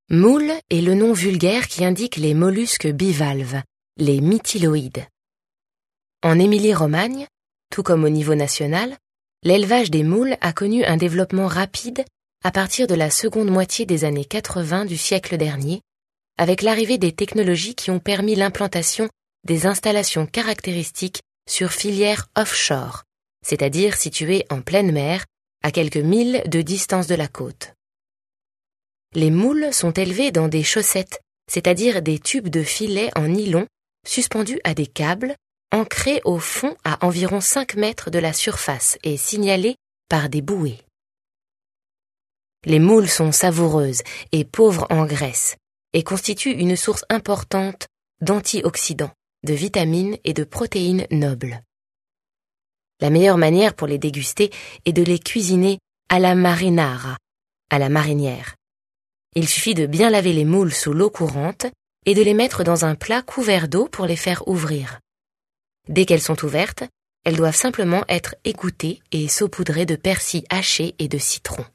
Moule est le nom vulgaire qui indique les mollusques bivalves, les mytiloïdes. En Émilie-Romagne, tout comme au niveau national, l'élevage des moules a connu un développement rapide à partir de la seconde moitié des années 80 du siècle dernier, avec l'arrivée des technologies qui ont permis l'implantation des installations caractéristiques sur filières offshore, c'est-à-dire situées en pleine mer, à quelques milles de distance de la côte. Les moules sont élevés dans des chaussettes, c'est-à-dire des tubes de filets en nylon suspendus à des câbles, ancrés au fond à environ 5 mètres de la surface et signalés par des bouées. Les moules sont savoureuses et pauvres en graisse et constituent une source importante d'antioxydants, de vitamines et de protéines nobles. La meilleure manière pour les déguster est de les cuisiner à la marinara, à la marinière. Il suffit de bien laver les moules sous l'eau courante et de les mettre dans un plat couvert d'eau pour les faire ouvrir. Dès qu'elles sont ouvertes, elles doivent simplement être égouttées et saupoudrées de persil haché et de citron.